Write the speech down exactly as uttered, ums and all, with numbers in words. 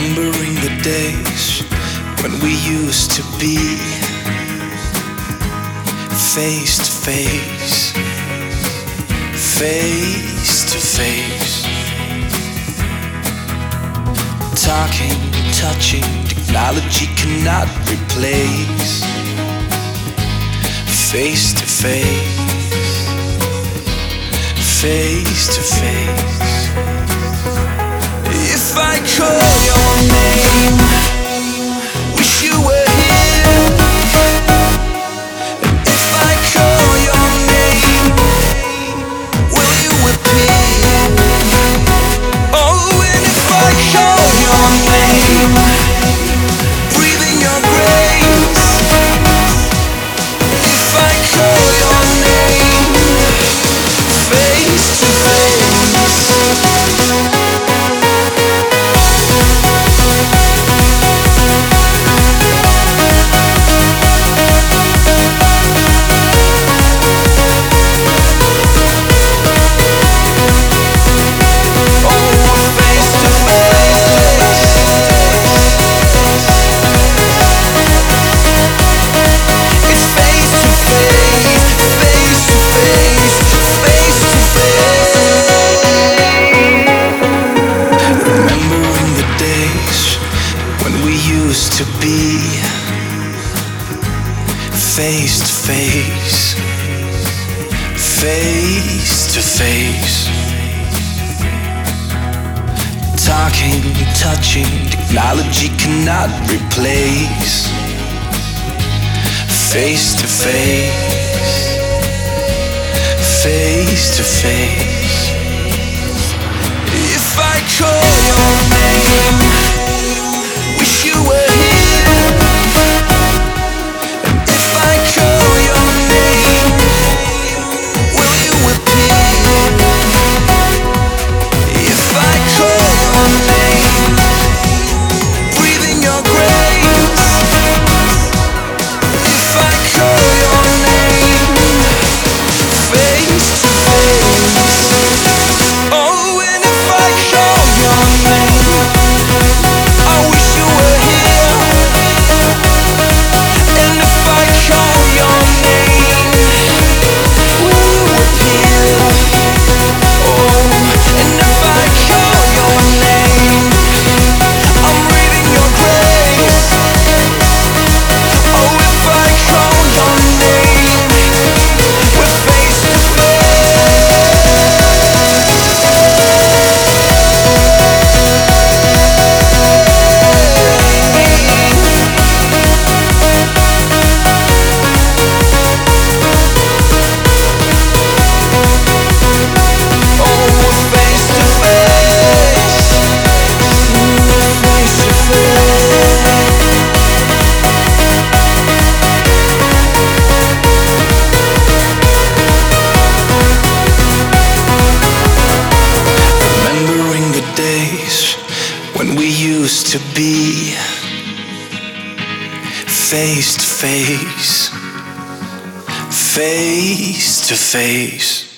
Remembering the days when we used to be face to face, face to face, talking, touching, technology cannot replace. Face to face, face to face. If I call your name, wish you were here. And if I call your name, will you appear? Oh, and if I call your name, breathing your grace. If I call your name, face to face. To be face to face, face to face, talking, touching, technology cannot replace. Face to face, face to face. If I call your name, wish you were. When we used to be face to face, face to face.